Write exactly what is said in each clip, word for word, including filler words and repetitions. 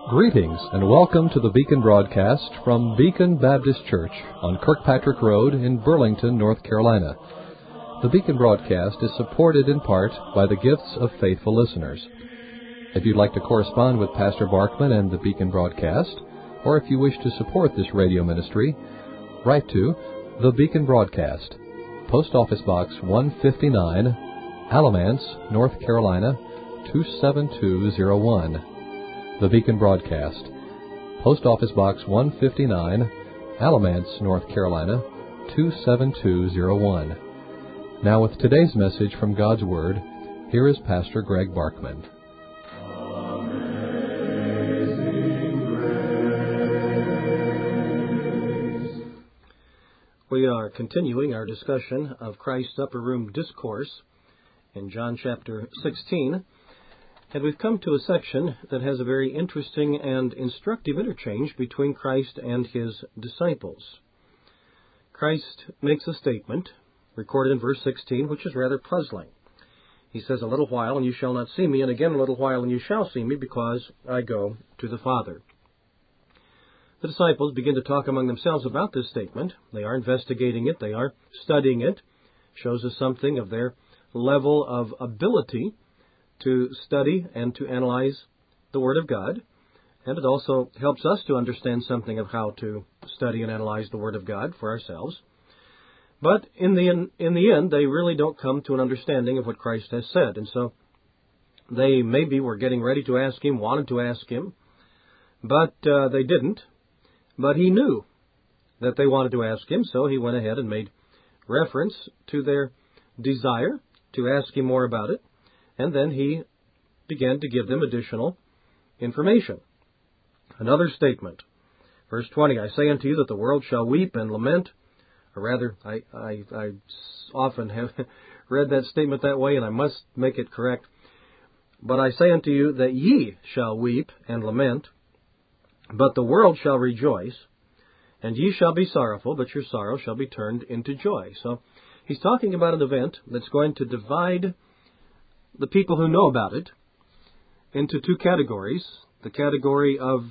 Greetings and welcome to the Beacon broadcast from Beacon Baptist Church on Kirkpatrick Road in Burlington, North Carolina. The Beacon broadcast is supported in part by the gifts of faithful listeners. If you'd like to correspond with Pastor Barkman and the Beacon broadcast, or if you wish to support this radio ministry, write to The Beacon Broadcast, Post Office Box one fifty-nine, Alamance, North Carolina, two seven two zero one. The Beacon Broadcast, Post Office Box one fifty-nine, Alamance, North Carolina, two seven two zero one. Now with today's message from God's Word, here is Pastor Greg Barkman. We are continuing our discussion of Christ's Upper Room Discourse in John chapter sixteen. And we've come to a section that has a very interesting and instructive interchange between Christ and his disciples. Christ makes a statement, recorded in verse sixteen, which is rather puzzling. He says, "A little while, and you shall not see me, and again a little while, and you shall see me, because I go to the Father." The disciples begin to talk among themselves about this statement. They are investigating it. They are studying it. It shows us something of their level of ability to study and to analyze the Word of God. And it also helps us to understand something of how to study and analyze the Word of God for ourselves. But in the, in, in the end, they really don't come to an understanding of what Christ has said. And so they maybe were getting ready to ask him, wanted to ask him, but uh, they didn't. But he knew that they wanted to ask him, so he went ahead and made reference to their desire to ask him more about it. And then he began to give them additional information. Another statement, verse twenty, "I say unto you that the world shall weep and lament," or rather, I, I, I often have read that statement that way, and I must make it correct. "But I say unto you that ye shall weep and lament, but the world shall rejoice, and ye shall be sorrowful, but your sorrow shall be turned into joy." So he's talking about an event that's going to divide the people who know about it into two categories. The category of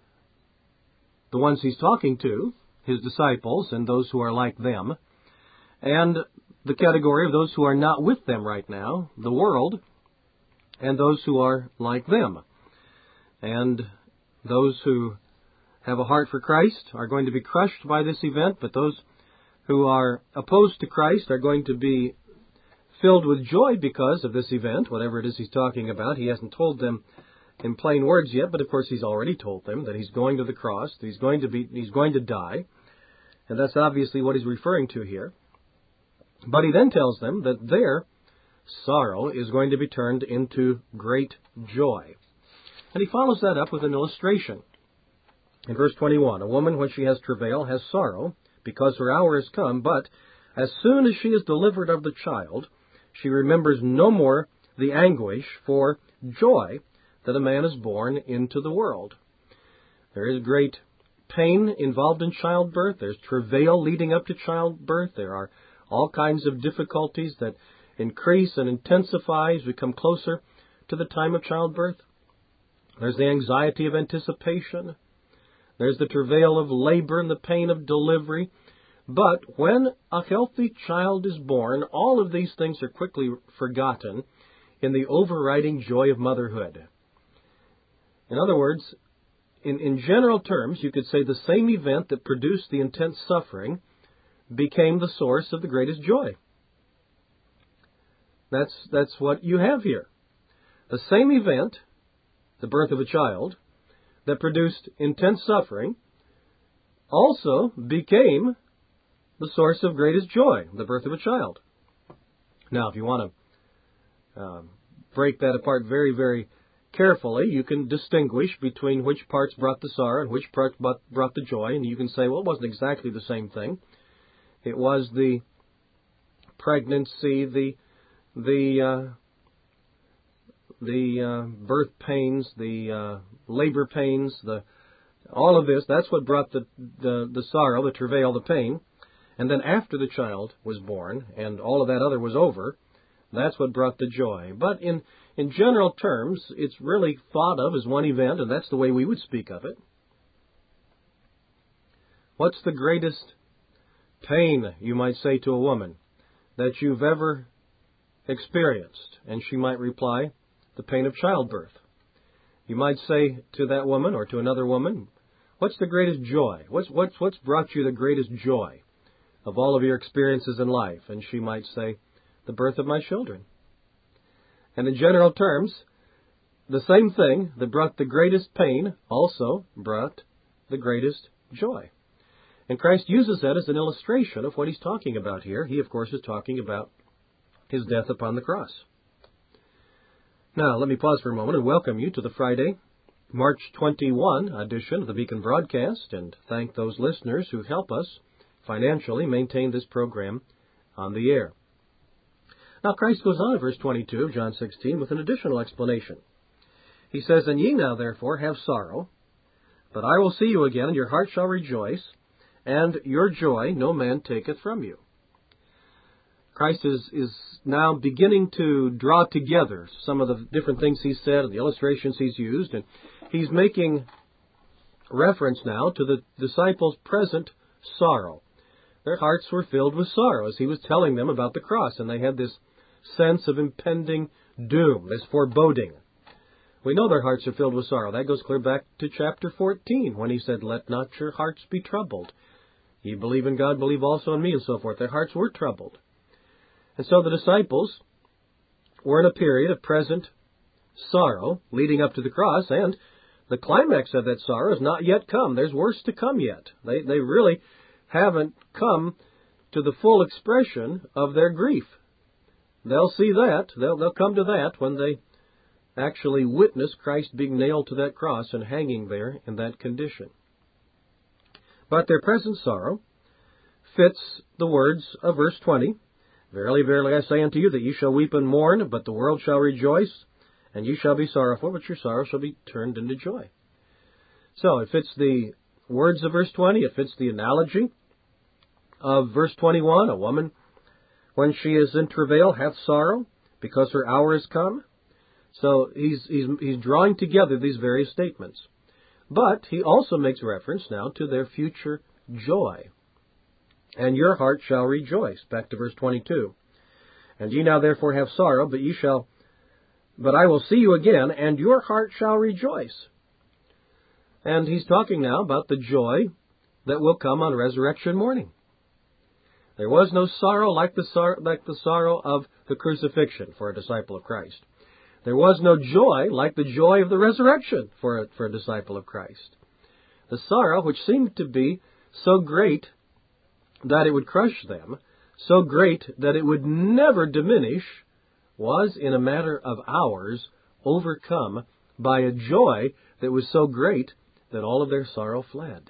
the ones he's talking to, his disciples, and those who are like them, and the category of those who are not with them right now, the world, and those who are like them. And those who have a heart for Christ are going to be crushed by this event, but those who are opposed to Christ are going to be filled with joy because of this event, whatever it is he's talking about. He hasn't told them in plain words yet, but of course he's already told them that he's going to the cross, that he's going to be, he's going to die, and that's obviously what he's referring to here. But he then tells them that their sorrow is going to be turned into great joy. And he follows that up with an illustration. In verse twenty-one, "A woman, when she has travail, has sorrow, because her hour is come, but as soon as she is delivered of the child, she remembers no more the anguish for joy that a man is born into the world." There is great pain involved in childbirth. There's travail leading up to childbirth. There are all kinds of difficulties that increase and intensify as we come closer to the time of childbirth. There's the anxiety of anticipation. There's the travail of labor and the pain of delivery. But when a healthy child is born, all of these things are quickly forgotten in the overriding joy of motherhood. In other words, in, in general terms, you could say the same event that produced the intense suffering became the source of the greatest joy. That's, that's what you have here. The same event, the birth of a child, that produced intense suffering, also became the source of greatest joy, the birth of a child. Now, if you want to uh, break that apart very, very carefully, you can distinguish between which parts brought the sorrow and which parts brought the joy, and you can say, well, it wasn't exactly the same thing. It was the pregnancy, the the uh, the uh, birth pains, the uh, labor pains, the all of this. That's what brought the, the the sorrow, the travail, the pain. And then after the child was born and all of that other was over, that's what brought the joy. But in in general terms, it's really thought of as one event, and that's the way we would speak of it. What's the greatest pain, you might say to a woman, that you've ever experienced? And she might reply, the pain of childbirth. You might say to that woman or to another woman, what's the greatest joy? What's, what's, what's brought you the greatest joy of all of your experiences in life? And she might say, the birth of my children. And in general terms, the same thing that brought the greatest pain also brought the greatest joy. And Christ uses that as an illustration of what he's talking about here. He, of course, is talking about his death upon the cross. Now, let me pause for a moment and welcome you to the Friday, March twenty-first edition of the Beacon Broadcast, and thank those listeners who help us financially maintain this program on the air. Now, Christ goes on in verse twenty-two of John sixteen with an additional explanation. He says, And ye now therefore have sorrow, but I will see you again, and your heart shall rejoice, and your joy no man taketh from you. Christ is, is now beginning to draw together some of the different things he said and the illustrations he's used, and he's making reference now to the disciples' present sorrow. Their hearts were filled with sorrow as he was telling them about the cross, and they had this sense of impending doom, this foreboding. We know their hearts are filled with sorrow. That goes clear back to chapter fourteen, when he said, Let not your hearts be troubled. Ye believe in God, believe also in me, and so forth. Their hearts were troubled. And so the disciples were in a period of present sorrow leading up to the cross, and the climax of that sorrow has not yet come. There's worse to come yet. They, they really haven't come to the full expression of their grief. They'll see that. They'll, they'll come to that when they actually witness Christ being nailed to that cross and hanging there in that condition. But their present sorrow fits the words of verse twenty. Verily, verily, I say unto you that ye shall weep and mourn, but the world shall rejoice, and ye shall be sorrowful, but your sorrow shall be turned into joy. So it fits the words of verse twenty. It fits the analogy of verse twenty-one. A woman, when she is in travail, hath sorrow, because her hour is come. So he's, he's, he's drawing together these various statements. But he also makes reference now to their future joy. And your heart shall rejoice. Back to verse twenty-two. And ye now therefore have sorrow, but ye shall, but I will see you again, and your heart shall rejoice. And he's talking now about the joy that will come on resurrection morning. There was no sorrow like the, sor- like the sorrow of the crucifixion for a disciple of Christ. There was no joy like the joy of the resurrection for a, for a disciple of Christ. The sorrow, which seemed to be so great that it would crush them, so great that it would never diminish, was in a matter of hours overcome by a joy that was so great that all of their sorrow fled.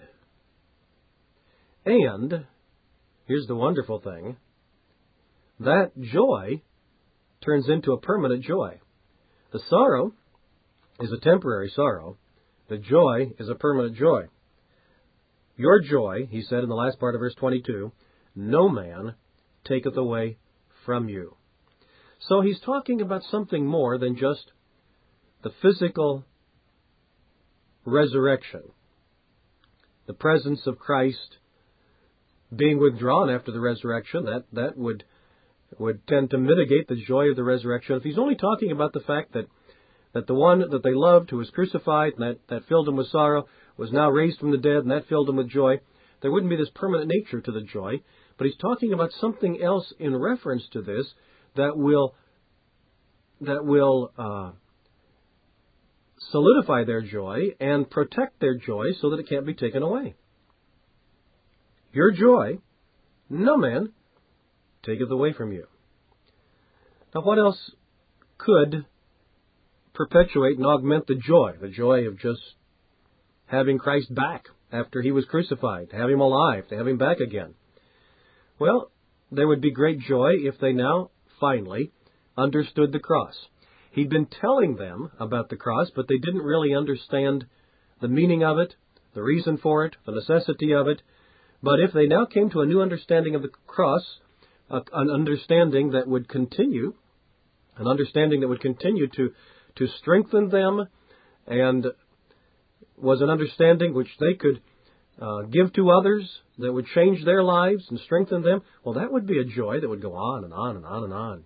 And, here's the wonderful thing, that joy turns into a permanent joy. The sorrow is a temporary sorrow. The joy is a permanent joy. Your joy, he said in the last part of verse twenty-two, no man taketh away from you. So he's talking about something more than just the physical resurrection. The presence of Christ being withdrawn after the resurrection, that, that would, would tend to mitigate the joy of the resurrection. If he's only talking about the fact that, that the one that they loved who was crucified and that, that filled them with sorrow was now raised from the dead, and that filled them with joy, there wouldn't be this permanent nature to the joy. But he's talking about something else in reference to this that will that will uh, solidify their joy and protect their joy so that it can't be taken away. Your joy, no man taketh away from you. Now, what else could perpetuate and augment the joy, the joy of just having Christ back after he was crucified, to have him alive, to have him back again? Well, there would be great joy if they now finally understood the cross. He'd been telling them about the cross, but they didn't really understand the meaning of it, the reason for it, the necessity of it. But if they now came to a new understanding of the cross, an understanding that would continue an understanding that would continue to, to strengthen them, and was an understanding which they could uh, give to others, that would change their lives and strengthen them, well, that would be a joy that would go on and on and on and on.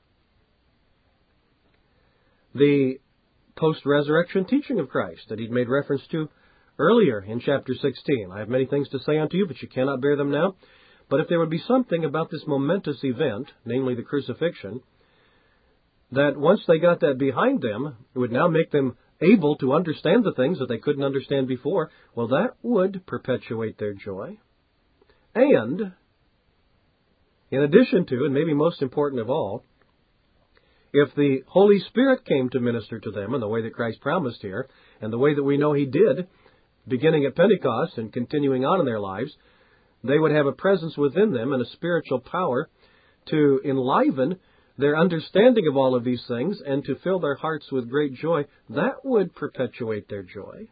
The post-resurrection teaching of Christ that he'd made reference to earlier in chapter sixteen. I have many things to say unto you, but you cannot bear them now. But if there would be something about this momentous event, namely the crucifixion, that once they got that behind them, it would now make them able to understand the things that they couldn't understand before, well, that would perpetuate their joy. And, in addition to, and maybe most important of all, if the Holy Spirit came to minister to them in the way that Christ promised here, and the way that we know he did, beginning at Pentecost and continuing on in their lives, they would have a presence within them and a spiritual power to enliven their understanding of all of these things and to fill their hearts with great joy. That would perpetuate their joy.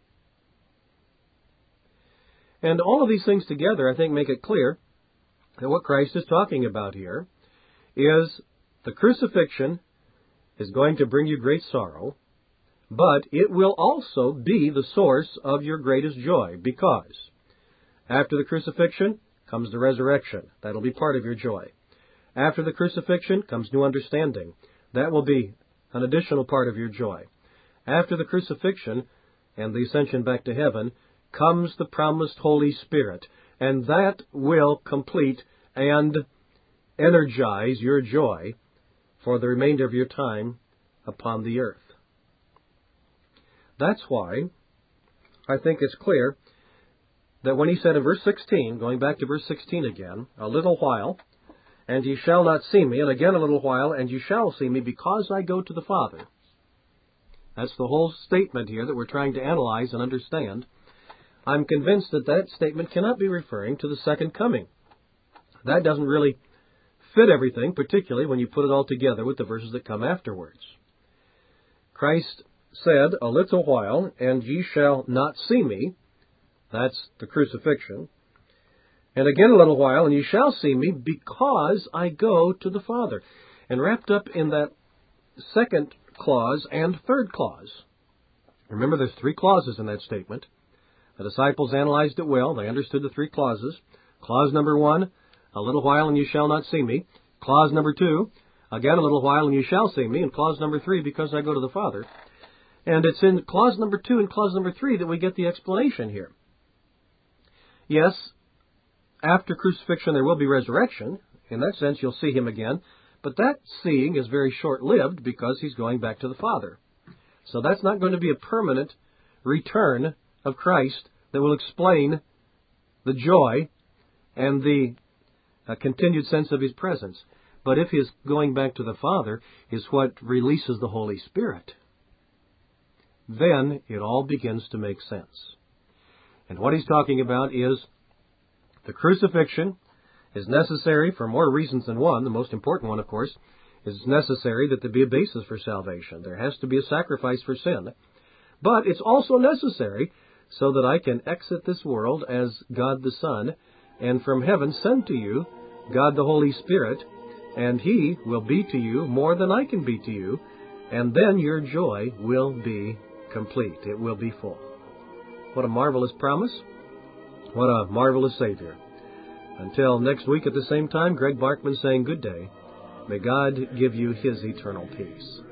And all of these things together, I think, make it clear that what Christ is talking about here is the crucifixion is going to bring you great sorrow, but it will also be the source of your greatest joy, because after the crucifixion comes the resurrection. That'll be part of your joy. After the crucifixion comes new understanding. That will be an additional part of your joy. After the crucifixion and the ascension back to heaven comes the promised Holy Spirit, and that will complete and energize your joy for the remainder of your time upon the earth. That's why I think it's clear that when he said in verse sixteen, going back to verse sixteen again, a little while, and ye shall not see me, and again a little while, and ye shall see me, because I go to the Father. That's the whole statement here that we're trying to analyze and understand. I'm convinced that that statement cannot be referring to the second coming. That doesn't really fit everything, particularly when you put it all together with the verses that come afterwards. Christ said, a little while, and ye shall not see me. That's the crucifixion. And again a little while, and ye shall see me, because I go to the Father. And wrapped up in that second clause and third clause. Remember, there's three clauses in that statement. The disciples analyzed it well. They understood the three clauses. Clause number one, a little while, and you shall not see me. Clause number two, again a little while, and you shall see me. And clause number three, because I go to the Father. And it's in clause number two and clause number three that we get the explanation here. Yes, after crucifixion there will be resurrection. In that sense, you'll see him again. But that seeing is very short-lived because he's going back to the Father. So that's not going to be a permanent return of Christ that will explain the joy and the uh, continued sense of his presence. But if his going back to the Father is what releases the Holy Spirit, then it all begins to make sense. And what he's talking about is the crucifixion is necessary for more reasons than one. The most important one, of course, is necessary that there be a basis for salvation. There has to be a sacrifice for sin. But it's also necessary so that I can exit this world as God the Son, and from heaven send to you God the Holy Spirit, and he will be to you more than I can be to you, and then your joy will be complete. It will be full. What a marvelous promise. What a marvelous Savior. Until next week at the same time, Greg Barkman saying good day. May God give you his eternal peace.